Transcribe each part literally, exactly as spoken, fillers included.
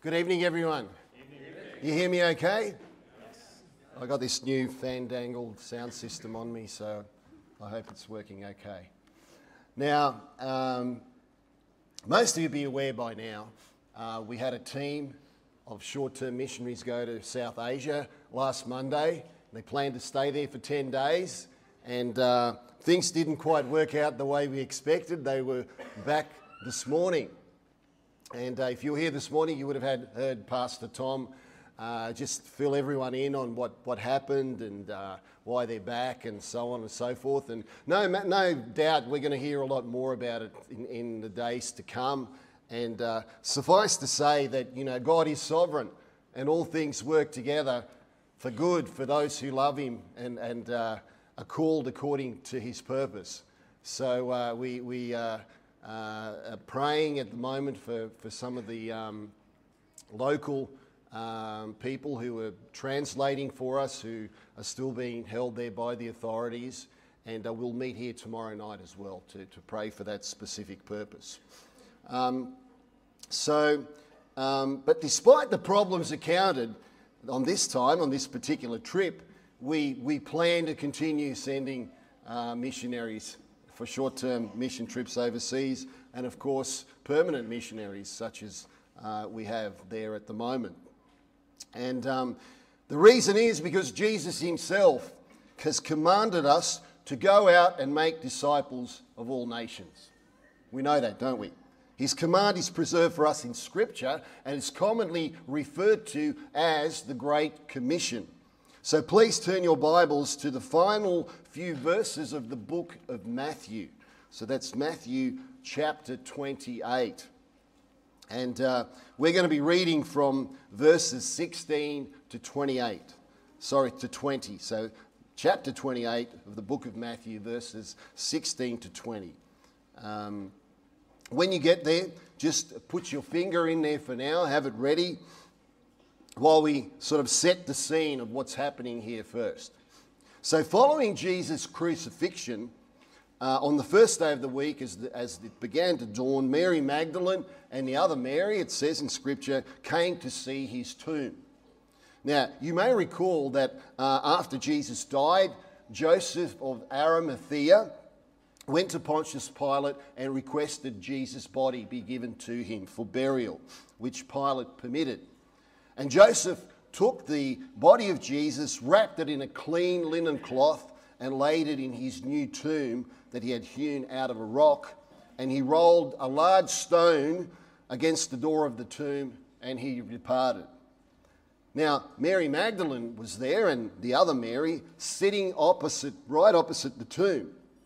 Good evening, everyone. You hear me okay? I got this new fandangled sound system on me, so I hope it's working okay. Now, um, most of you be aware by now, uh, we had a team of short-term missionaries go to South Asia last Monday. They planned to stay there for ten days, and uh, things didn't quite work out the way we expected. They were back this morning. And uh, if you were here this morning, you would have had heard Pastor Tom uh, just fill everyone in on what, what happened and uh, why they're back and so on and so forth. And no, no doubt we're going to hear a lot more about it in, in the days to come. And uh, suffice to say that, you know, God is sovereign and all things work together for good for those who love him and, and uh, are called according to his purpose. So uh, we... we uh, Uh, praying at the moment for, for some of the um, local um, people who are translating for us, who are still being held there by the authorities, and uh, we'll meet here tomorrow night as well to, to pray for that specific purpose. Um, so, um, but despite the problems encountered on this time, on this particular trip, we, we plan to continue sending uh, missionaries for short-term mission trips overseas, and of course permanent missionaries such as uh, we have there at the moment. And um, the reason is because Jesus himself has commanded us to go out and make disciples of all nations. We know that, don't we? His command is preserved for us in Scripture and is commonly referred to as the Great Commission. So please turn your Bibles to the final few verses of the book of Matthew. So that's Matthew chapter twenty-eight. And uh, we're going to be reading from verses sixteen to twenty-eight. Sorry, to twenty. So chapter twenty-eight of the book of Matthew, verses sixteen to twenty. Um, when you get there, just put your finger in there for now, have it ready, while we sort of set the scene of what's happening here first. So following Jesus' crucifixion, uh, on the first day of the week, as, the, as it began to dawn, Mary Magdalene and the other Mary, it says in Scripture, came to see his tomb. Now, you may recall that uh, after Jesus died, Joseph of Arimathea went to Pontius Pilate and requested Jesus' body be given to him for burial, which Pilate permitted. And Joseph took the body of Jesus, wrapped it in a clean linen cloth, and laid it in his new tomb that he had hewn out of a rock. And he rolled a large stone against the door of the tomb, and he departed. Now, Mary Magdalene was there, and the other Mary sitting opposite, right opposite the tomb.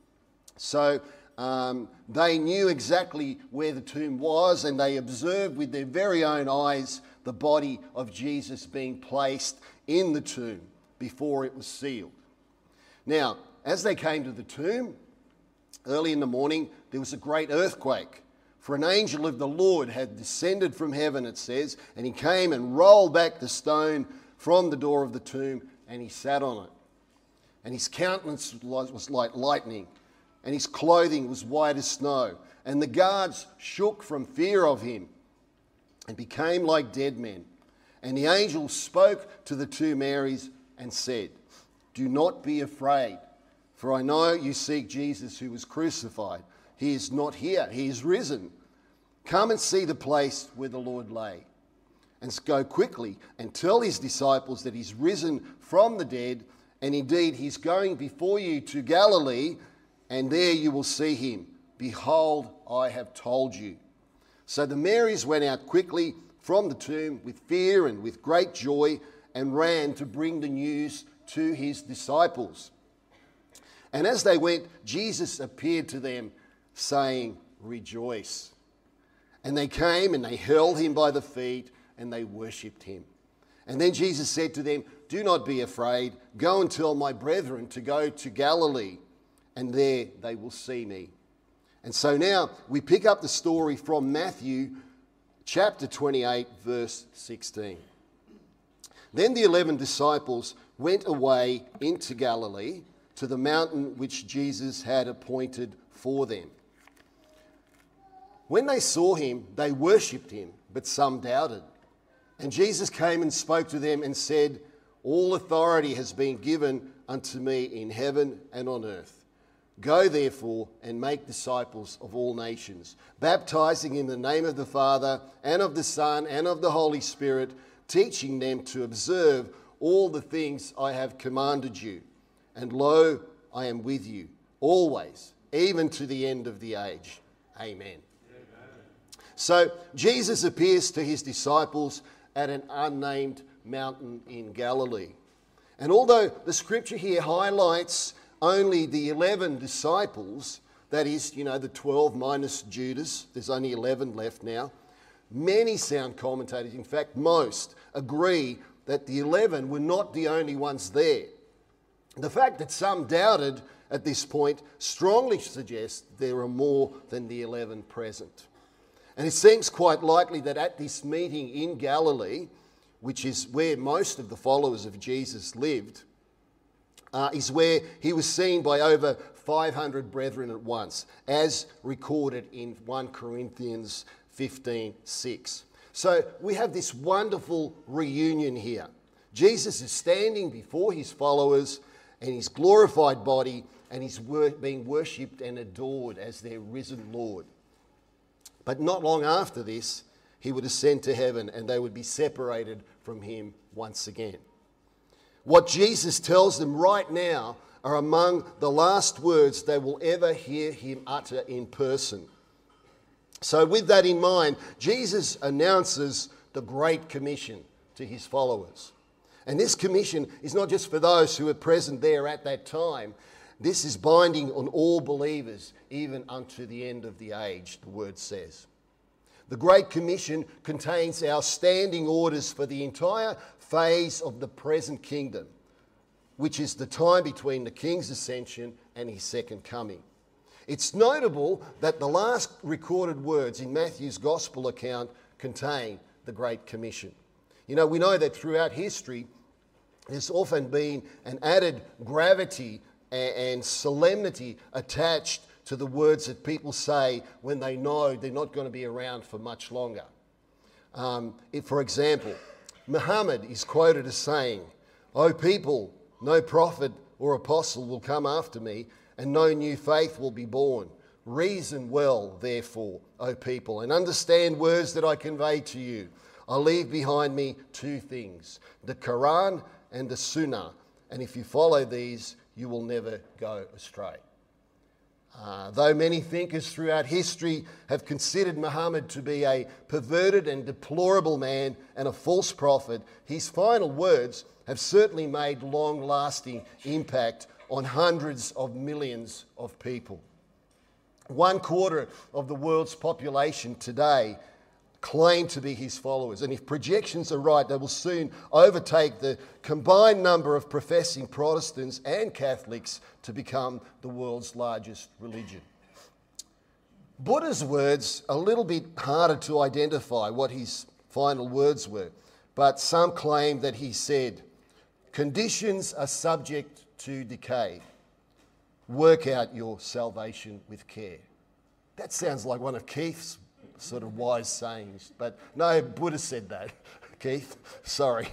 So um, they knew exactly where the tomb was, and they observed with their very own eyes the body of Jesus being placed in the tomb before it was sealed. Now, as they came to the tomb, early in the morning, there was a great earthquake. For an angel of the Lord had descended from heaven, it says, and he came and rolled back the stone from the door of the tomb, and he sat on it. And his countenance was like lightning, and his clothing was white as snow. And the guards shook from fear of him and became like dead men. And the angel spoke to the two Marys and said, "Do not be afraid, for I know you seek Jesus who was crucified. He is not here, he is risen. Come and see the place where the Lord lay. And go quickly and tell his disciples that he's risen from the dead, and indeed he's going before you to Galilee, and there you will see him. Behold, I have told you." So the Marys went out quickly from the tomb with fear and with great joy, and ran to bring the news to his disciples. And as they went, Jesus appeared to them, saying, "Rejoice." And they came and they held him by the feet and they worshipped him. And then Jesus said to them, "Do not be afraid. Go and tell my brethren to go to Galilee, and there they will see me." And so now we pick up the story from Matthew chapter twenty-eight, verse sixteen. Then the eleven disciples went away into Galilee to the mountain which Jesus had appointed for them. When they saw him, they worshipped him, but some doubted. And Jesus came and spoke to them and said, "All authority has been given unto me in heaven and on earth. Go therefore and make disciples of all nations, baptizing in the name of the Father and of the Son and of the Holy Spirit, teaching them to observe all the things I have commanded you. And lo, I am with you always, even to the end of the age." Amen. Amen. So Jesus appears to his disciples at an unnamed mountain in Galilee. And although the scripture here highlights only the eleven disciples, that is, you know, the twelve minus Judas, there's only eleven left now, many sound commentators, in fact most, agree that the eleven were not the only ones there. The fact that some doubted at this point strongly suggests there are more than the eleven present. And it seems quite likely that at this meeting in Galilee, which is where most of the followers of Jesus lived, uh, is where he was seen by over five hundred brethren at once, as recorded in First Corinthians fifteen six. So we have this wonderful reunion here. Jesus is standing before his followers and his glorified body, and he's wor- being worshipped and adored as their risen Lord. But not long after this, he would ascend to heaven and they would be separated from him once again. What Jesus tells them right now are among the last words they will ever hear him utter in person. So with that in mind, Jesus announces the Great Commission to his followers. And this commission is not just for those who were present there at that time. This is binding on all believers, even unto the end of the age, the word says. The Great Commission contains our standing orders for the entire phase of the present kingdom, which is the time between the King's ascension and his second coming. It's notable that the last recorded words in Matthew's Gospel account contain the Great Commission. You know, we know that throughout history, there's often been an added gravity and solemnity attached to the words that people say when they know they're not going to be around for much longer. Um, if, for example, Muhammad is quoted as saying, "O people, no prophet or apostle will come after me, and no new faith will be born. Reason well, therefore, O people, and understand words that I convey to you. I leave behind me two things, the Quran and the Sunnah, and if you follow these, you will never go astray." Uh, though many thinkers throughout history have considered Muhammad to be a perverted and deplorable man and a false prophet, his final words have certainly made long-lasting impact on hundreds of millions of people. One quarter of the world's population today claim to be his followers, and if projections are right, they will soon overtake the combined number of professing Protestants and Catholics to become the world's largest religion. Buddha's words are a little bit harder to identify what his final words were, but some claim that he said, "Conditions are subject to decay. Work out your salvation with care." That sounds like one of Keith's sort of wise sayings, but no, Buddha said that. Keith, sorry.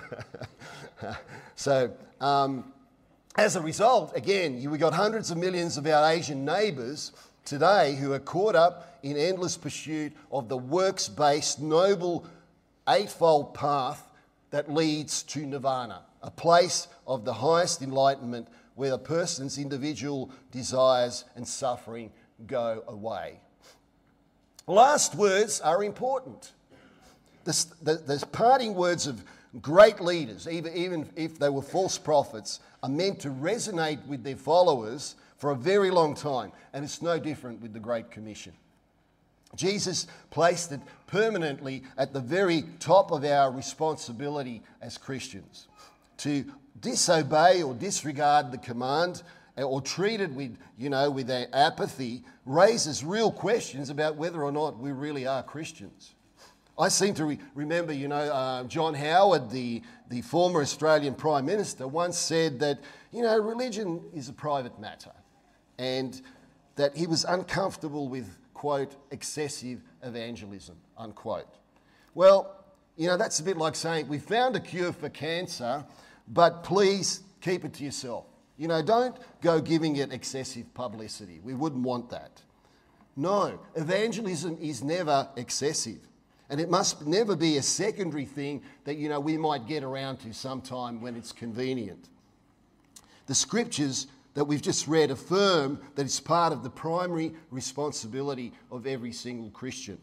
so, um, as a result, again, we got hundreds of millions of our Asian neighbours today who are caught up in endless pursuit of the works-based, noble, eightfold path that leads to nirvana, a place of the highest enlightenment where a person's individual desires and suffering go away. Last words are important. The, the, the parting words of great leaders, even, even if they were false prophets, are meant to resonate with their followers for a very long time, and it's no different with the Great Commission. Jesus placed it permanently at the very top of our responsibility as Christians. To disobey or disregard the command or treat it with, you know, with apathy raises real questions about whether or not we really are Christians. I seem to re- remember, you know, uh, John Howard, the, the former Australian Prime Minister, once said that, you know, religion is a private matter, and that he was uncomfortable with, quote, excessive evangelism, unquote. Well, You know, that's a bit like saying, we found a cure for cancer, but please keep it to yourself. You know, don't go giving it excessive publicity. We wouldn't want that. No, evangelism is never excessive. And it must never be a secondary thing that, you know, we might get around to sometime when it's convenient. The scriptures that we've just read affirm that it's part of the primary responsibility of every single Christian.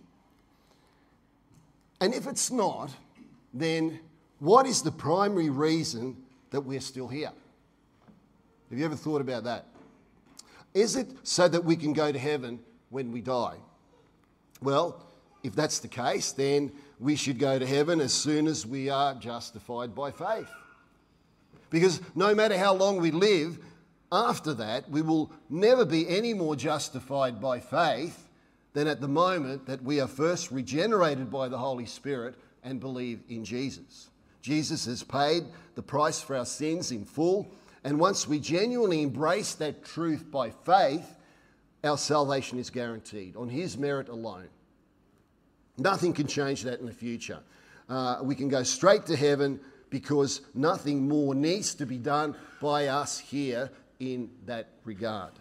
And if it's not, then what is the primary reason that we're still here? Have you ever thought about that? Is it so that we can go to heaven when we die? Well, if that's the case, then we should go to heaven as soon as we are justified by faith. Because no matter how long we live, after that, we will never be any more justified by faith than at the moment that we are first regenerated by the Holy Spirit and believe in Jesus. Jesus has paid the price for our sins in full, and once we genuinely embrace that truth by faith, our salvation is guaranteed on his merit alone. Nothing can change that in the future. Uh, we can go straight to heaven because nothing more needs to be done by us here in that regard.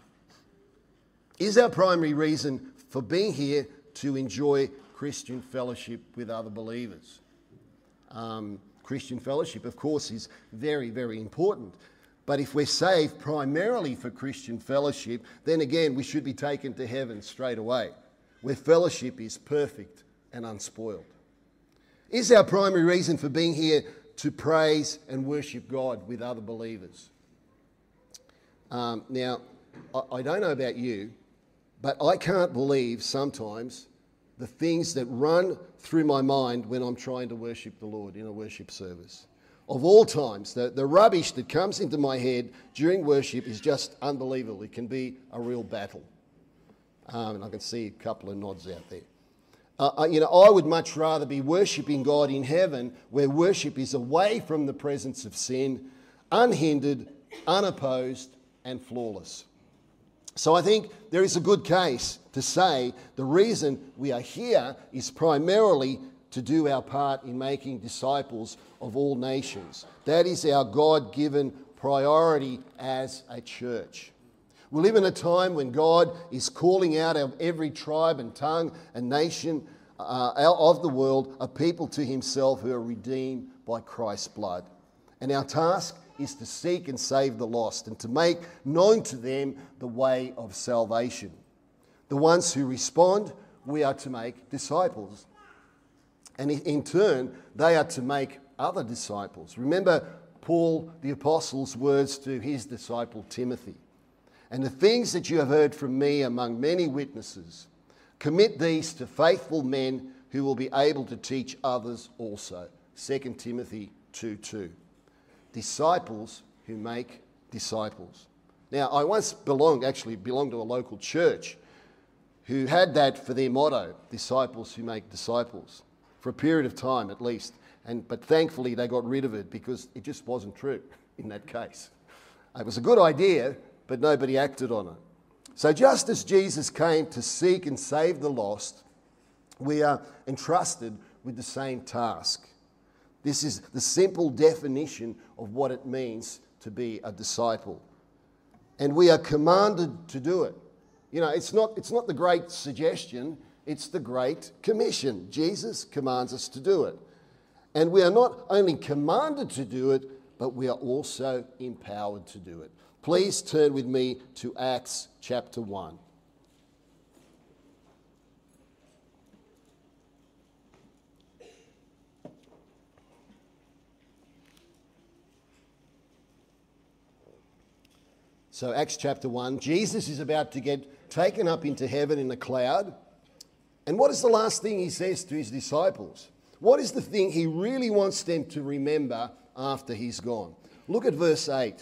Is our primary reason for being here to enjoy Christian fellowship with other believers? Um, Christian fellowship, of course, is very, very important. But if we're saved primarily for Christian fellowship, then again, we should be taken to heaven straight away, where fellowship is perfect and unspoiled. Is our primary reason for being here to praise and worship God with other believers? Um, now, I, I don't know about you, but I can't believe sometimes the things that run through my mind when I'm trying to worship the Lord in a worship service. Of all times, the, the rubbish that comes into my head during worship is just unbelievable. It can be a real battle. Um, and I can see a couple of nods out there. Uh, you know, I would much rather be worshipping God in heaven, where worship is away from the presence of sin, unhindered, unopposed, and flawless. So I think there is a good case to say the reason we are here is primarily to do our part in making disciples of all nations. That is our God-given priority as a church. We live in a time when God is calling out of every tribe and tongue and nation uh, of the world a people to himself who are redeemed by Christ's blood. And our task is to seek and save the lost and to make known to them the way of salvation. The ones who respond, we are to make disciples. And in turn, they are to make other disciples. Remember Paul the Apostle's words to his disciple Timothy. And the things that you have heard from me among many witnesses, commit these to faithful men who will be able to teach others also. Second Timothy two two. Disciples who make disciples. Now, I once belonged, actually belonged to a local church who had that for their motto, disciples who make disciples, for a period of time at least. And but thankfully they got rid of it because it just wasn't true in that case. It was a good idea, but nobody acted on it. So just as Jesus came to seek and save the lost, we are entrusted with the same task. This is the simple definition of what it means to be a disciple. And we are commanded to do it. You know, it's not, it's not the great suggestion, it's the great commission. Jesus commands us to do it. And we are not only commanded to do it, but we are also empowered to do it. Please turn with me to Acts chapter one. So Acts chapter one, Jesus is about to get taken up into heaven in a cloud. And what is the last thing he says to his disciples? What is the thing he really wants them to remember after he's gone? Look at verse eight.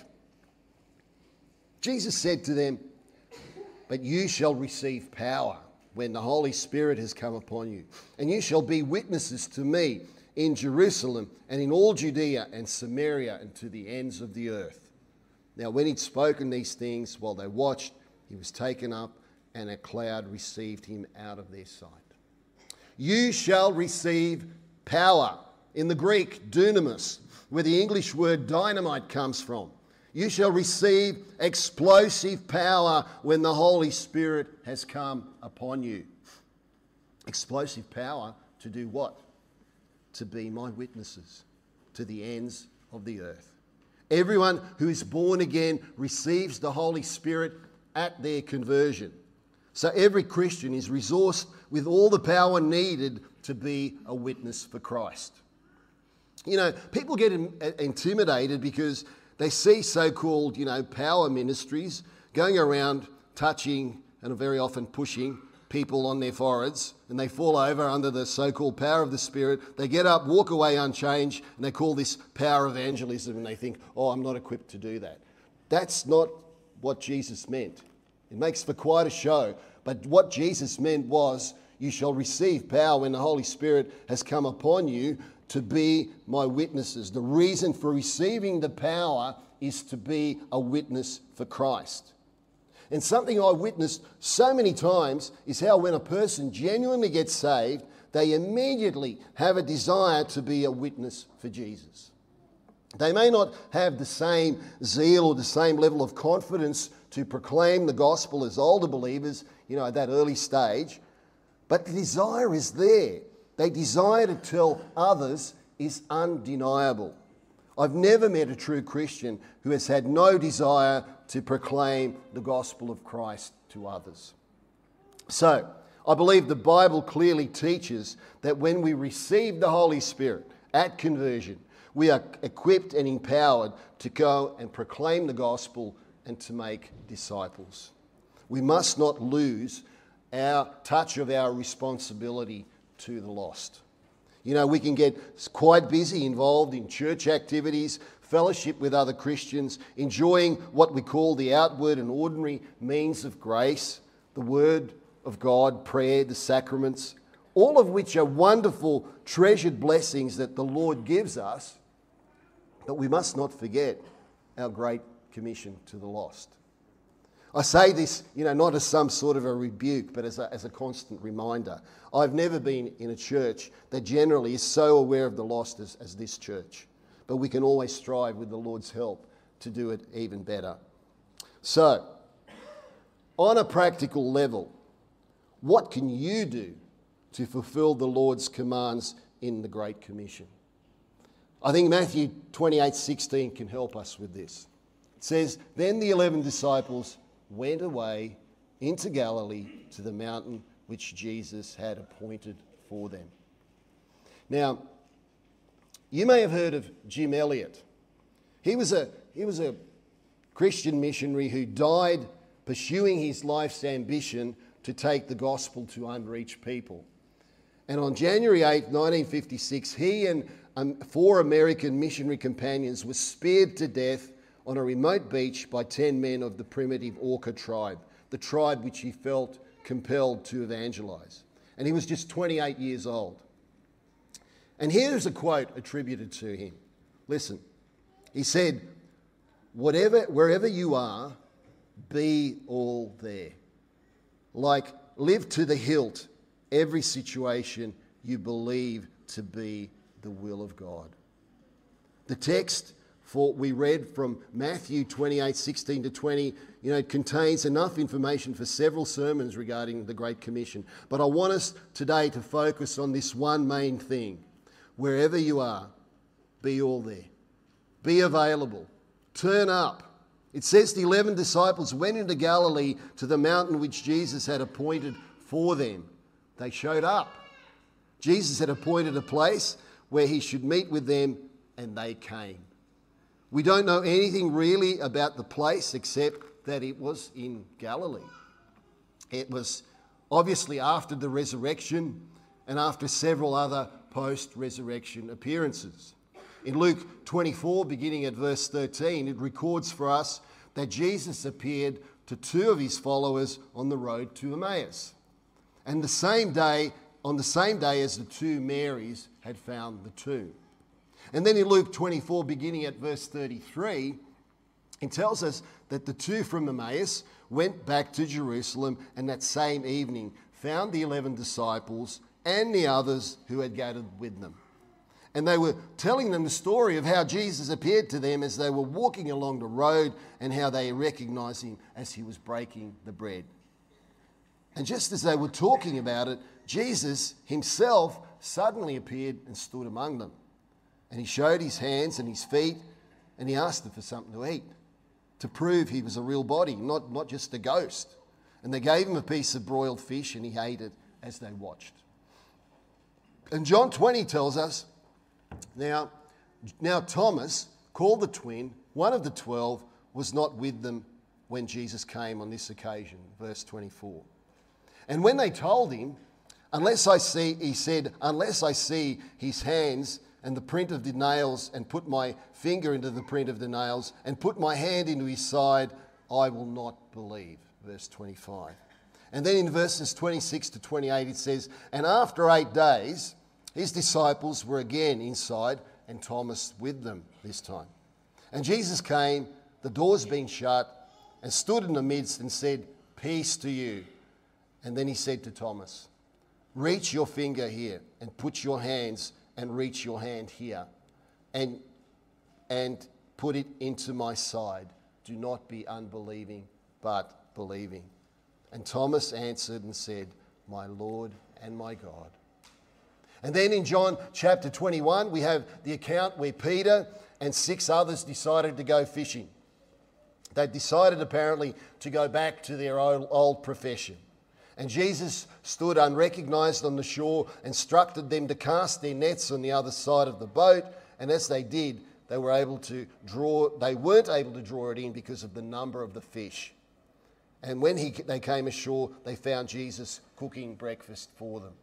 Jesus said to them, "But you shall receive power when the Holy Spirit has come upon you, and you shall be witnesses to me in Jerusalem and in all Judea and Samaria and to the ends of the earth." Now, when he'd spoken these things, while they watched, he was taken up, and a cloud received him out of their sight. You shall receive power in the Greek, dunamis, where the English word dynamite comes from. You shall receive explosive power when the Holy Spirit has come upon you. Explosive power to do what? To be my witnesses to the ends of the earth. Everyone who is born again receives the Holy Spirit at their conversion. So every Christian is resourced with all the power needed to be a witness for Christ. You know, people get in, uh, intimidated because they see so-called, you know, power ministries going around touching and very often pushing people on their foreheads, and they fall over under the so-called power of the Spirit. They get up, walk away unchanged, and they call this power evangelism, and they think, oh, I'm not equipped to do that. That's not what Jesus meant. It makes for quite a show, but what Jesus meant was, you shall receive power when the Holy Spirit has come upon you to be my witnesses. The reason for receiving the power is to be a witness for Christ. And something I witnessed so many times is how when a person genuinely gets saved, they immediately have a desire to be a witness for Jesus. They may not have the same zeal or the same level of confidence to proclaim the gospel as older believers, you know, at that early stage, but the desire is there. They desire to tell others is undeniable. I've never met a true Christian who has had no desire to proclaim the gospel of Christ to others. So, I believe the Bible clearly teaches that when we receive the Holy Spirit at conversion, we are equipped and empowered to go and proclaim the gospel and to make disciples. We must not lose our touch of our responsibility to the lost. You know, we can get quite busy involved in church activities, fellowship with other Christians, enjoying what we call the outward and ordinary means of grace, the Word of God, prayer, the sacraments, all of which are wonderful, treasured blessings that the Lord gives us, but we must not forget our great commission to the lost. I say this, you know, not as some sort of a rebuke, but as a, as a constant reminder. I've never been in a church that generally is so aware of the lost as, as this church. But we can always strive with the Lord's help to do it even better. So, on a practical level, what can you do to fulfill the Lord's commands in the Great Commission? I think Matthew twenty-eight sixteen can help us with this. It says, "Then the eleven disciples went away into Galilee to the mountain which Jesus had appointed for them." Now, you may have heard of Jim Elliot. He was a, he was a Christian missionary who died pursuing his life's ambition to take the gospel to unreached people. And on January eighth, nineteen fifty-six, he and um, four American missionary companions were speared to death on a remote beach by ten men of the primitive Orca tribe, the tribe which he felt compelled to evangelize. And he was just twenty-eight years old. And here's a quote attributed to him. Listen, he said, "Whatever, wherever you are, be all there. Like, live to the hilt every situation you believe to be the will of God." The text for we read from Matthew twenty-eight sixteen to twenty, you know, contains enough information for several sermons regarding the Great Commission. But I want us today to focus on this one main thing. Wherever you are, be all there. Be available. Turn up. It says the eleven disciples went into Galilee to the mountain which Jesus had appointed for them. They showed up. Jesus had appointed a place where he should meet with them, and they came. We don't know anything really about the place except that it was in Galilee. It was obviously after the resurrection and after several other post-resurrection appearances. In Luke twenty-four, beginning at verse thirteen, it records for us that Jesus appeared to two of his followers on the road to Emmaus. And the same day, on the same day as the two Marys had found the tomb. And then in Luke twenty-four, beginning at verse thirty-three, it tells us that the two from Emmaus went back to Jerusalem and that same evening found the eleven disciples and the others who had gathered with them. And they were telling them the story of how Jesus appeared to them as they were walking along the road and how they recognized him as he was breaking the bread. And just as they were talking about it, Jesus himself suddenly appeared and stood among them. And he showed his hands and his feet, and he asked them for something to eat, to prove he was a real body, not, not just a ghost. And they gave him a piece of broiled fish, and he ate it as they watched. And John twenty tells us, now, now Thomas, called the twin, one of the twelve, was not with them when Jesus came on this occasion, verse twenty-four. And when they told him, unless I see, he said, unless I see his hands and the print of the nails, and put my finger into the print of the nails, and put my hand into his side, I will not believe. Verse twenty-five. And then in verses twenty-six to twenty-eight it says, and after eight days, his disciples were again inside, and Thomas with them this time. And Jesus came, the doors being shut, and stood in the midst and said, peace to you. And then he said to Thomas, reach your finger here, and put your hands and reach your hand here, and, and put it into my side. Do not be unbelieving, but believing. And Thomas answered and said, my Lord and my God. And then in John chapter twenty-one, we have the account where Peter and six others decided to go fishing. They decided apparently to go back to their old, old profession. And Jesus stood unrecognized on the shore, instructed them to cast their nets on the other side of the boat. And as they did, they were able to draw, they weren't able to draw it in because of the number of the fish. And when he, they came ashore, they found Jesus cooking breakfast for them.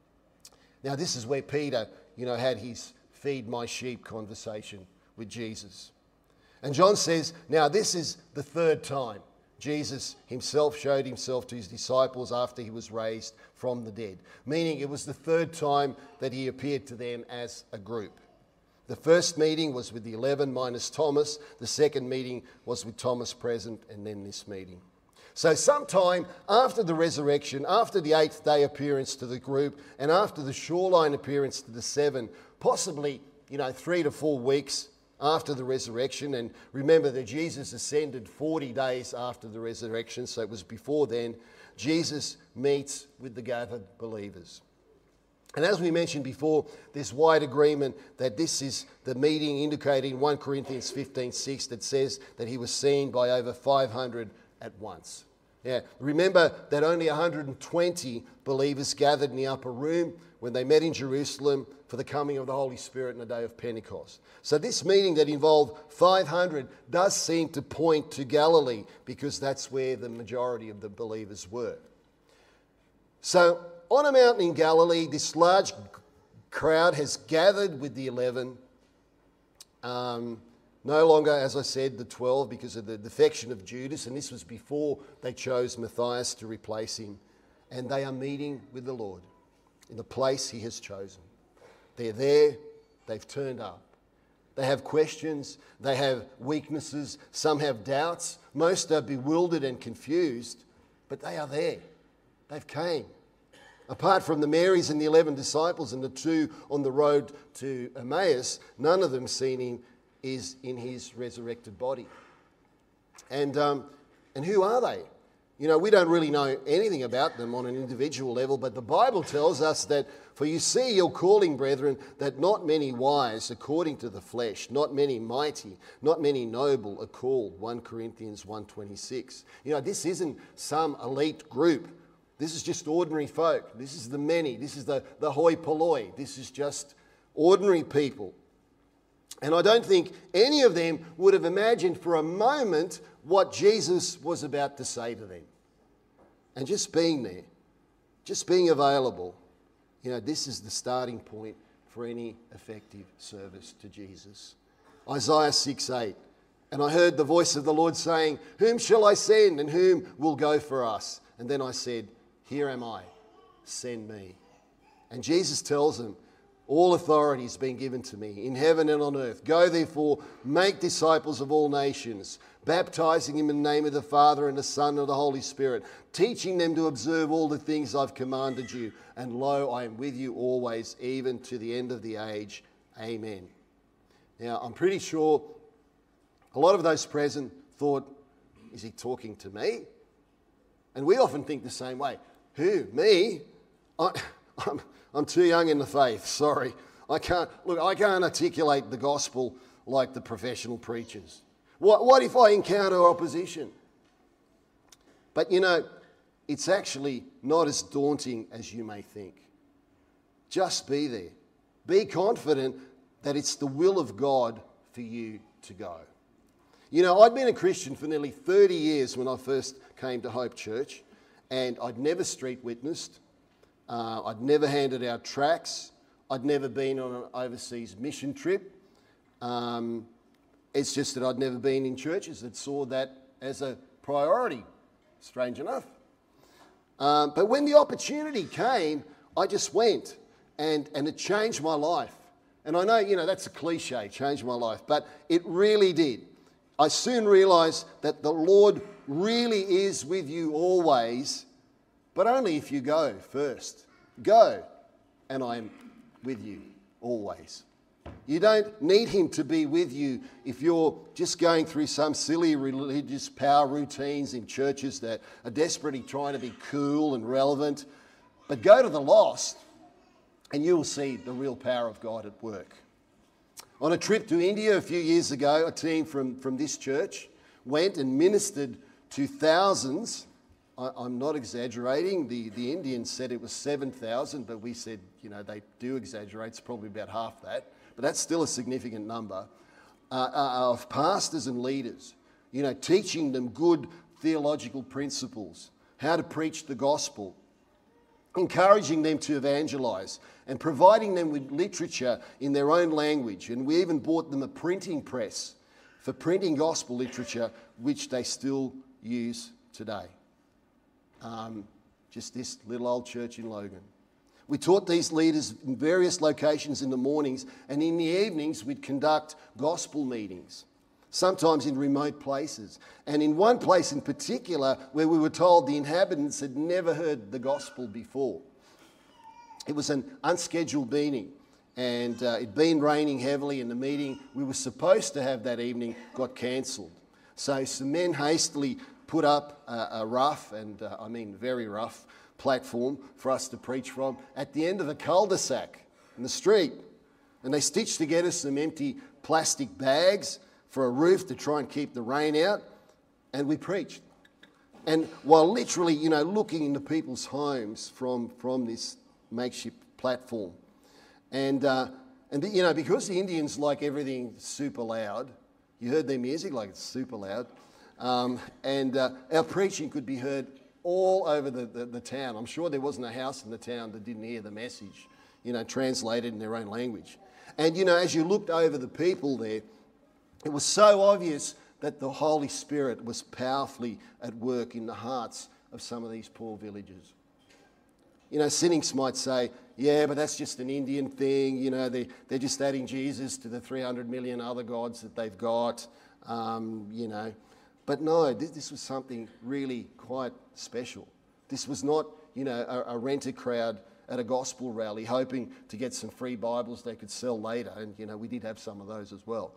Now, this is where Peter, you know, had his feed my sheep conversation with Jesus. And John says, now this is the third time Jesus himself showed himself to his disciples after he was raised from the dead. Meaning it was the third time that he appeared to them as a group. The first meeting was with the eleven minus Thomas. The second meeting was with Thomas present, and then this meeting. So sometime after the resurrection, after the eighth day appearance to the group, and after the shoreline appearance to the seven, possibly, you know, three to four weeks after the resurrection, and remember that Jesus ascended forty days after the resurrection, so it was before then, Jesus meets with the gathered believers. And as we mentioned before, there's wide agreement that this is the meeting indicated in First Corinthians fifteen six that says that he was seen by over five hundred at once. Yeah, remember that only one hundred twenty believers gathered in the upper room when they met in Jerusalem for the coming of the Holy Spirit in the day of Pentecost. So this meeting that involved five hundred does seem to point to Galilee, because that's where the majority of the believers were. So on a mountain in Galilee, this large crowd has gathered with the eleven. Um, No longer, as I said, the twelve, because of the defection of Judas, and this was before they chose Matthias to replace him. And they are meeting with the Lord in the place he has chosen. They're there, they've turned up. They have questions, they have weaknesses, some have doubts, most are bewildered and confused, but they are there. They've came. Apart from the Marys and the eleven disciples and the two on the road to Emmaus, none of them seen him is in his resurrected body. And um, and who are they? You know, we don't really know anything about them on an individual level, but the Bible tells us that, for you see your calling, brethren, that not many wise according to the flesh, not many mighty, not many noble are called. First Corinthians one twenty-six. You know, this isn't some elite group. This is just ordinary folk. This is the many. This is the, the hoi polloi. This is just ordinary people. And I don't think any of them would have imagined for a moment what Jesus was about to say to them. And just being there, just being available, you know, this is the starting point for any effective service to Jesus. Isaiah six eight. And I heard the voice of the Lord saying, whom shall I send, and whom will go for us? And then I said, here am I, send me. And Jesus tells them, all authority has been given to me in heaven and on earth. Go therefore, make disciples of all nations, baptizing them in the name of the Father and the Son and the Holy Spirit, teaching them to observe all the things I've commanded you. And lo, I am with you always, even to the end of the age. Amen. Now, I'm pretty sure a lot of those present thought, is he talking to me? And we often think the same way. Who? Me? I, I'm, I'm too young in the faith, sorry. I can't, look, I can't articulate the gospel like the professional preachers. What, what if I encounter opposition? But you know, it's actually not as daunting as you may think. Just be there. Be confident that it's the will of God for you to go. You know, I'd been a Christian for nearly thirty years when I first came to Hope Church, and I'd never street witnessed. Uh, I'd never handed out tracts. I'd never been on an overseas mission trip. Um, it's just that I'd never been in churches that saw that as a priority, strange enough. Um, but when the opportunity came, I just went, and, and it changed my life. And I know, you know, that's a cliche, changed my life, but it really did. I soon realised that the Lord really is with you always, but only if you go first. Go, and I am with you always. You don't need him to be with you if you're just going through some silly religious power routines in churches that are desperately trying to be cool and relevant. But go to the lost, and you will see the real power of God at work. On a trip to India a few years ago, a team from, from this church went and ministered to thousands. I, I'm not exaggerating. The, the Indians said it was seven thousand, but we said, you know, they do exaggerate. It's probably about half that. But that's still a significant number uh, uh, of pastors and leaders, you know, teaching them good theological principles, how to preach the gospel, encouraging them to evangelize, and providing them with literature in their own language. And we even bought them a printing press for printing gospel literature, which they still use today. Um, just this little old church in Logan. We taught these leaders in various locations in the mornings, and in the evenings we'd conduct gospel meetings, sometimes in remote places. And in one place in particular where we were told the inhabitants had never heard the gospel before. It was an unscheduled meeting, and uh, it'd been raining heavily, and the meeting we were supposed to have that evening got cancelled. So some men hastily put up a, a rough, and uh, I mean very rough, platform for us to preach from at the end of a cul-de-sac in the street. And they stitched together some empty plastic bags for a roof to try and keep the rain out, and we preached. And while literally, you know, looking into people's homes from, from this makeshift platform. And, uh, and you know, because the Indians like everything super loud, you heard their music, like it's super loud, um, and uh, our preaching could be heard all over the, the, the town. I'm sure there wasn't a house in the town that didn't hear the message, you know, translated in their own language. And, you know, as you looked over the people there, it was so obvious that the Holy Spirit was powerfully at work in the hearts of some of these poor villagers. You know, cynics might say, yeah, but that's just an Indian thing. You know, they, they're just adding Jesus to the three hundred million other gods that they've got, um, you know. But no, this, this was something really quite special. This was not, you know, a, a renter crowd at a gospel rally hoping to get some free Bibles they could sell later. And, you know, we did have some of those as well.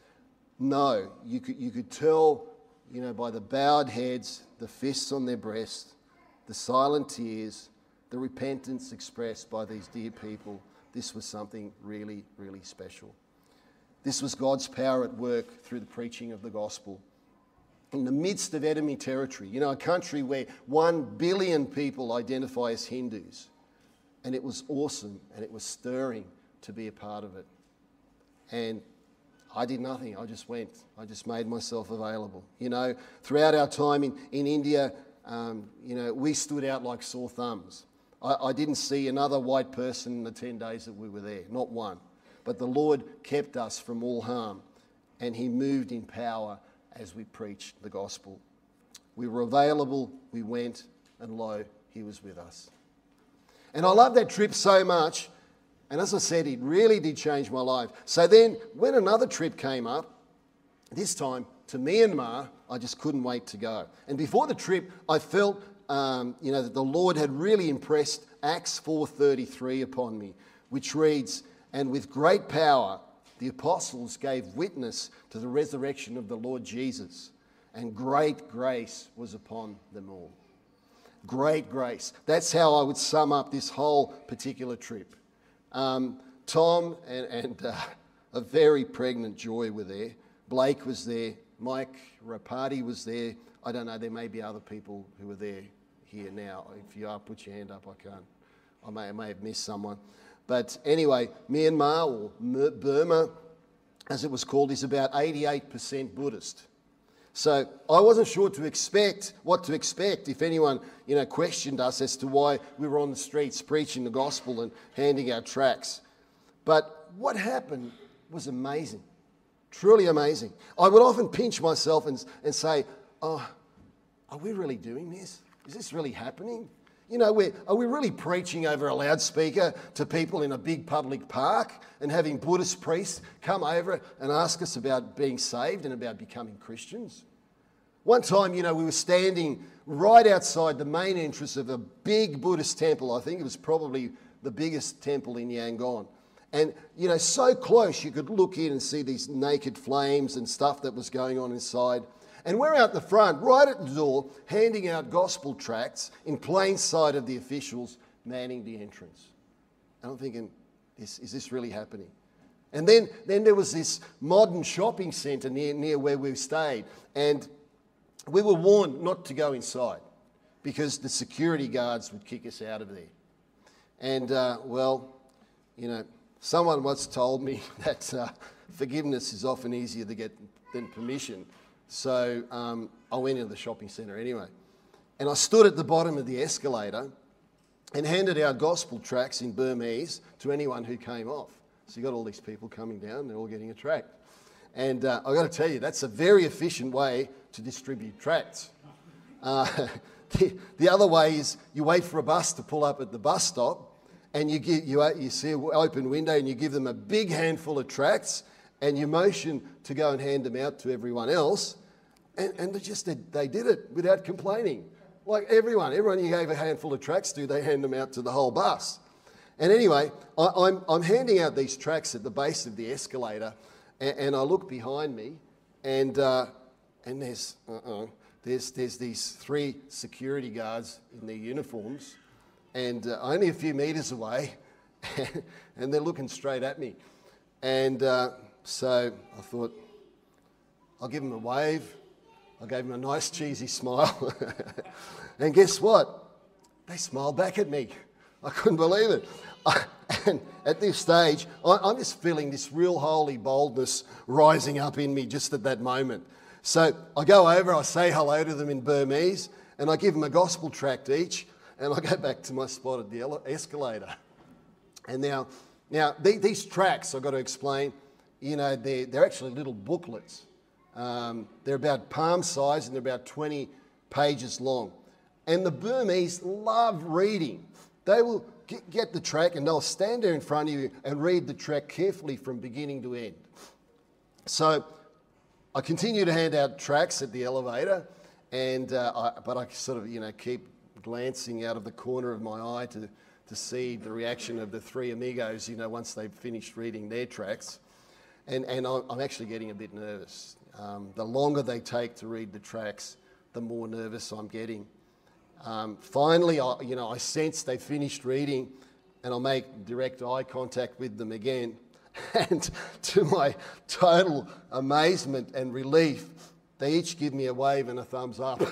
No, you could, you could tell, you know, by the bowed heads, the fists on their breast, the silent tears, the repentance expressed by these dear people, this was something really, really special. This was God's power at work through the preaching of the gospel. In the midst of enemy territory, you know, a country where one billion people identify as Hindus. And it was awesome, and it was stirring to be a part of it. And I did nothing. I just went. I just made myself available. You know, throughout our time in, in India, um, you know, we stood out like sore thumbs. I, I didn't see another white person in the ten days that we were there, not one. But the Lord kept us from all harm, and he moved in power as we preached the gospel. We were available, we went, and lo, he was with us. And I love that trip so much. And as I said, it really did change my life. So then when another trip came up, this time to Myanmar, I just couldn't wait to go. And before the trip, I felt, um, you know, that the Lord had really impressed Acts four thirty-three upon me, which reads, And with great power, the apostles gave witness to the resurrection of the Lord Jesus, and great grace was upon them all. Great grace. That's how I would sum up this whole particular trip. Um, Tom and, and uh, a very pregnant Joy were there. Blake was there. Mike Rapati was there. I don't know, there may be other people who are there here now. If you are, put your hand up. I can't. I may, I may have missed someone. But anyway, Myanmar, or Burma, as it was called, is about eighty-eight percent Buddhist. So I wasn't sure to expect what to expect if anyone, you know, questioned us as to why we were on the streets preaching the gospel and handing out tracts. But what happened was amazing, truly amazing. I would often pinch myself and, and say, oh, are we really doing this? Is this really happening? You know, we're, are we really preaching over a loudspeaker to people in a big public park and having Buddhist priests come over and ask us about being saved and about becoming Christians? One time, you know, we were standing right outside the main entrance of a big Buddhist temple. I think it was probably the biggest temple in Yangon. And, you know, so close you could look in and see these naked flames and stuff that was going on inside. And we're out the front, right at the door, handing out gospel tracts in plain sight of the officials manning the entrance. And I'm thinking, is, is this really happening? And then, then there was this modern shopping centre near, near where we stayed. And we were warned not to go inside because the security guards would kick us out of there. And, uh, well, you know, someone once told me that uh, forgiveness is often easier to get than permission. So um, I went into the shopping centre anyway. And I stood at the bottom of the escalator and handed out gospel tracts in Burmese to anyone who came off. So you got all these people coming down, they're all getting a tract. And uh, I've got to tell you, that's a very efficient way to distribute tracts. Uh, the, the other way is you wait for a bus to pull up at the bus stop and you, give, you, you see an open window and you give them a big handful of tracts and you motion to go and hand them out to everyone else. And, and they just did, they did it without complaining. Like everyone, everyone you gave a handful of tracts to, they hand them out to the whole bus. And anyway, I, I'm, I'm handing out these tracts at the base of the escalator, and, and I look behind me, and uh, and there's uh-uh, there's there's these three security guards in their uniforms, and uh, only a few metres away, and they're looking straight at me, and uh, so I thought, I'll give them a wave. I gave them a nice cheesy smile, and guess what? They smiled back at me. I couldn't believe it. I, and at this stage, I, I'm just feeling this real holy boldness rising up in me just at that moment. So I go over, I say hello to them in Burmese, and I give them a gospel tract each, and I go back to my spot at the ele- escalator. And now, now the, these tracts, I've got to explain, you know, they're, they're actually little booklets. Um, they're about palm size and they're about twenty pages long. And the Burmese love reading. They will get, get the tract and they'll stand there in front of you and read the tract carefully from beginning to end. So I continue to hand out tracts at the elevator, and uh, I, but I sort of, you know, keep glancing out of the corner of my eye to, to see the reaction of the three amigos, you know, once they've finished reading their tracts. And, and I'm actually getting a bit nervous. Um, the longer they take to read the tracts, the more nervous I'm getting. Um, finally, I, you know, I sense they've finished reading, and I make direct eye contact with them again. And to my total amazement and relief, they each give me a wave and a thumbs up.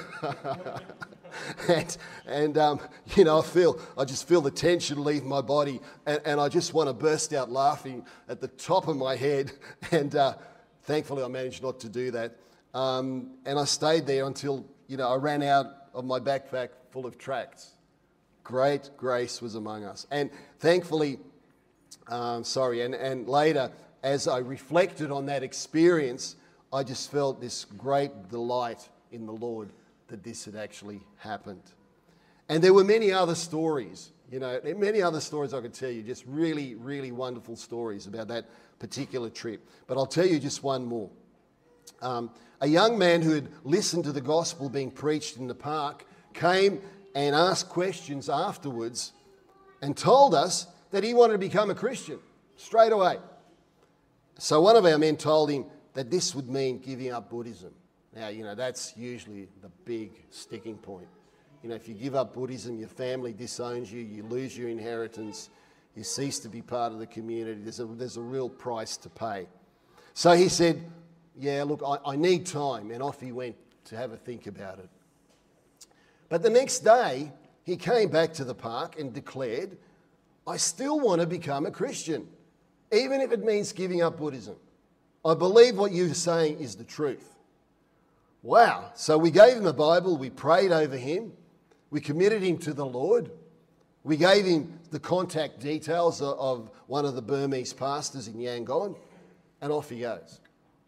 and and um, you know, I feel, I just feel the tension leave my body, and, and I just want to burst out laughing at the top of my head. And uh, thankfully, I managed not to do that. Um, and I stayed there until, you know, I ran out of my backpack full of tracts. Great grace was among us, and thankfully, um, sorry, and and later, as I reflected on that experience, I just felt this great delight in the Lord that this had actually happened. And there were many other stories, you know, many other stories I could tell you, just really, really wonderful stories about that particular trip. But I'll tell you just one more. Um, a young man who had listened to the gospel being preached in the park came and asked questions afterwards and told us that he wanted to become a Christian. straight away. So one of our men told him that this would mean giving up Buddhism. Now, you know, that's usually the big sticking point. You know, if you give up Buddhism, your family disowns you, you lose your inheritance, you cease to be part of the community. There's a, there's a real price to pay. So he said, yeah, look, I, I need time. And off he went to have a think about it. But the next day, he came back to the park and declared, I still want to become a Christian, even if it means giving up Buddhism. I believe what you're saying is the truth. Wow. So we gave him a Bible, we prayed over him, we committed him to the Lord, we gave him the contact details of one of the Burmese pastors in Yangon, and off he goes.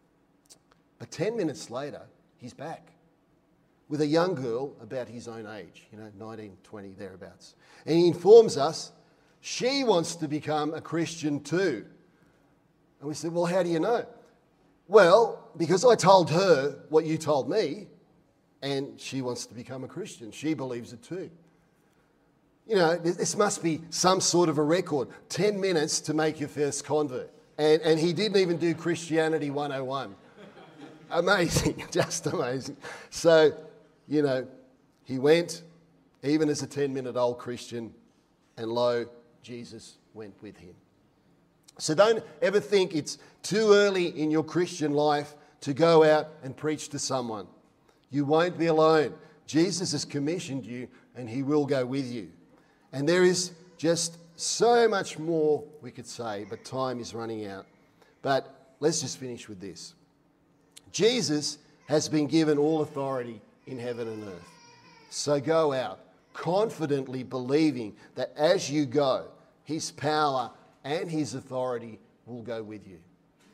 But ten minutes later, he's back with a young girl about his own age, you know, nineteen, twenty, thereabouts. And he informs us she wants to become a Christian too. And we said, well, how do you know? Well, because I told her what you told me, and she wants to become a Christian. She believes it too. You know, this must be some sort of a record. Ten minutes to make your first convert. And, and he didn't even do Christianity one oh one. Amazing, just amazing. So, you know, he went, even as a ten-minute-old Christian, and lo, Jesus went with him. So don't ever think it's too early in your Christian life to go out and preach to someone. You won't be alone. Jesus has commissioned you and he will go with you. And there is just so much more we could say, but time is running out. But let's just finish with this. Jesus has been given all authority in heaven and earth. So go out, confidently believing that as you go, his power and his authority will go with you.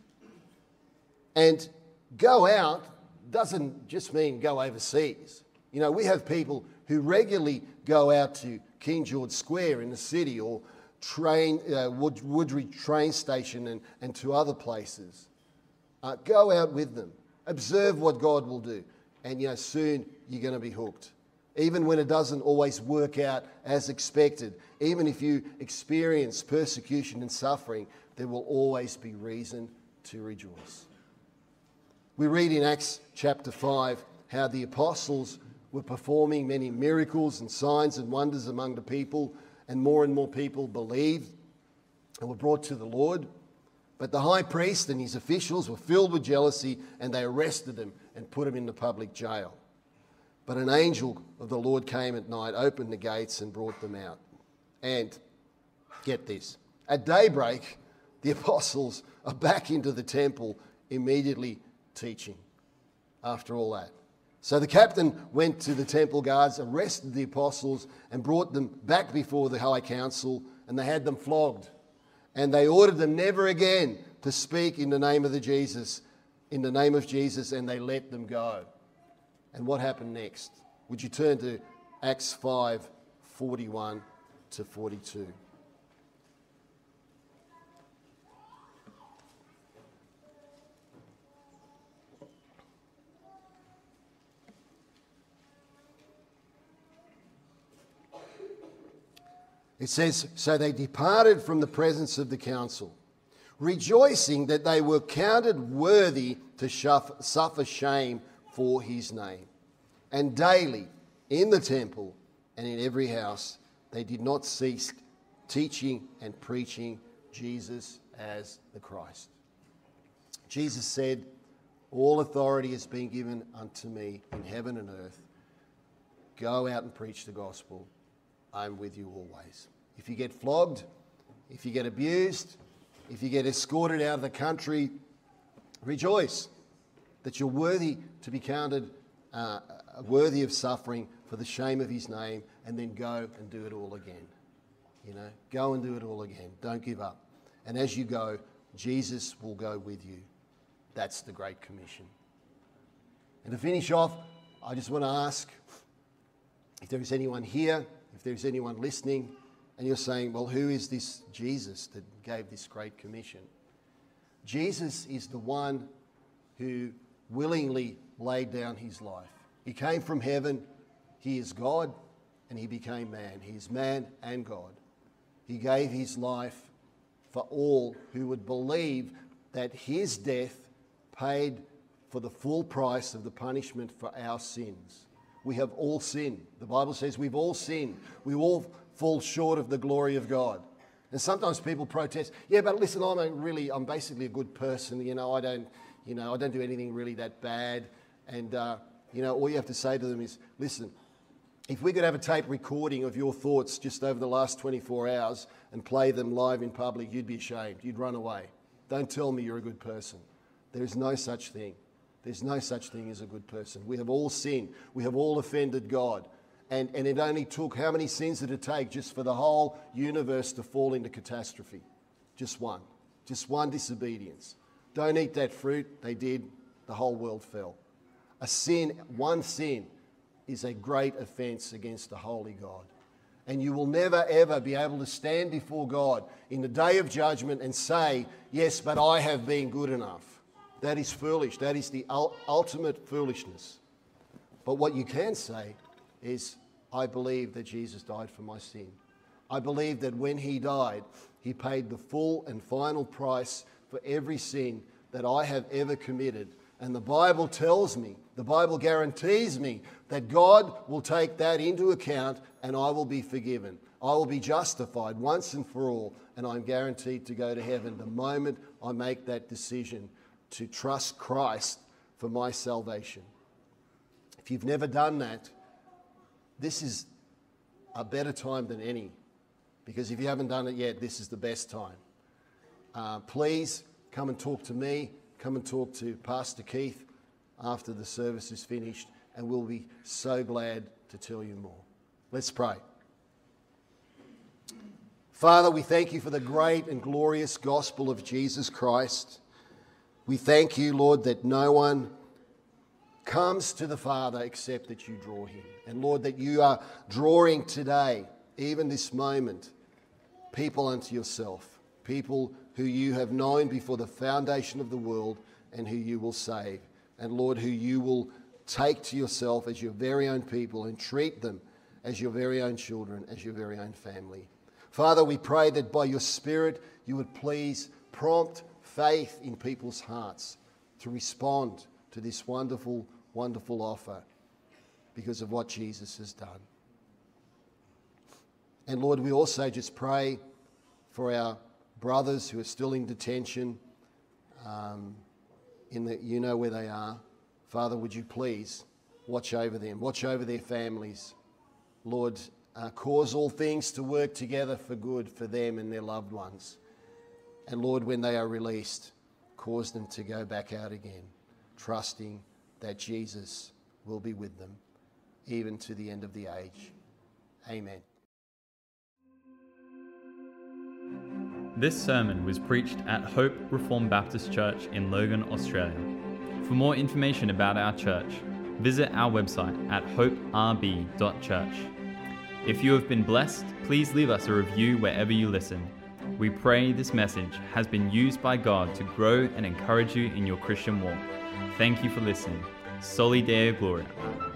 And go out doesn't just mean go overseas. You know, we have people who regularly go out to King George Square in the city, or train uh, Wood, Woodridge train station, and, and to other places. Uh, go out with them. Observe what God will do. And, you know, soon you're going to be hooked. Even when it doesn't always work out as expected, even if you experience persecution and suffering, there will always be reason to rejoice. We read in Acts chapter five how the apostles were performing many miracles and signs and wonders among the people, and more and more people believed and were brought to the Lord. But the high priest and his officials were filled with jealousy, and they arrested them and put them in the public jail. But an angel of the Lord came at night, opened the gates and brought them out. And get this, at daybreak, the apostles are back into the temple, immediately teaching after all that. So the captain went to the temple guards, arrested the apostles and brought them back before the high council, and they had them flogged. And they ordered them never again to speak in the name of the Jesus, in the name of Jesus, and they let them go. And what happened next? Would you turn to Acts five, forty-one to forty-two? It says, so they departed from the presence of the council, rejoicing that they were counted worthy to suffer shame for his name. And daily in the temple and in every house, they did not cease teaching and preaching Jesus as the Christ. Jesus said, all authority has been given unto me in heaven and earth. Go out and preach the gospel. I'm with you always. If you get flogged, if you get abused, if you get escorted out of the country, rejoice that you're worthy to be counted uh, worthy of suffering for the shame of his name, and then go and do it all again. You know, go and do it all again. Don't give up. And as you go, Jesus will go with you. That's the Great Commission. And to finish off, I just want to ask if there is anyone here, if there is anyone listening, and you're saying, well, who is this Jesus that gave this Great Commission? Jesus is the one who willingly laid down his life. He came from heaven. He is God, and he became man. He is man and God. He gave his life for all who would believe that his death paid for the full price of the punishment for our sins. We have all sinned. The Bible says we've all sinned. We all fall short of the glory of God. And sometimes people protest, yeah, but listen, I'm a really, I'm basically a good person. You know, I don't, you know, I don't do anything really that bad. And, uh, you know, all you have to say to them is, listen, if we could have a tape recording of your thoughts just over the last twenty-four hours and play them live in public, you'd be ashamed. You'd run away. Don't tell me you're a good person. There is no such thing. There's no such thing as a good person. We have all sinned. We have all offended God. And, and it only took, how many sins did it take just for the whole universe to fall into catastrophe? Just one. Just one disobedience. Don't eat that fruit. They did. The whole world fell. A sin, one sin, is a great offence against a holy God. And you will never ever be able to stand before God in the day of judgment and say, yes, but I have been good enough. That is foolish. That is the ultimate foolishness. But what you can say is, I believe that Jesus died for my sin. I believe that when he died, he paid the full and final price for every sin that I have ever committed. And the Bible tells me, the Bible guarantees me that God will take that into account and I will be forgiven. I will be justified once and for all, and I'm guaranteed to go to heaven the moment I make that decision to trust Christ for my salvation. If you've never done that, this is a better time than any, because if you haven't done it yet, this is the best time. Uh, please come and talk to me, come and talk to Pastor Keith after the service is finished, and we'll be so glad to tell you more. Let's pray. Father, we thank you for the great and glorious gospel of Jesus Christ. We thank you, Lord, that no one comes to the Father except that you draw him. And Lord, that you are drawing today, even this moment, people unto yourself, people who you have known before the foundation of the world and who you will save. And Lord, who you will take to yourself as your very own people and treat them as your very own children, as your very own family. Father, we pray that by your Spirit you would please prompt faith in people's hearts to respond to this wonderful, wonderful offer because of what Jesus has done. And Lord, we also just pray for our brothers who are still in detention, um, in the, you know where they are. Father, would you please watch over them, watch over their families. Lord, uh, cause all things to work together for good for them and their loved ones. And Lord, when they are released, cause them to go back out again, trusting that Jesus will be with them, even to the end of the age. Amen. This sermon was preached at Hope Reformed Baptist Church in Logan, Australia. For more information about our church, visit our website at hope r b dot church. If you have been blessed, please leave us a review wherever you listen. We pray this message has been used by God to grow and encourage you in your Christian walk. Thank you for listening. Soli Deo Gloria.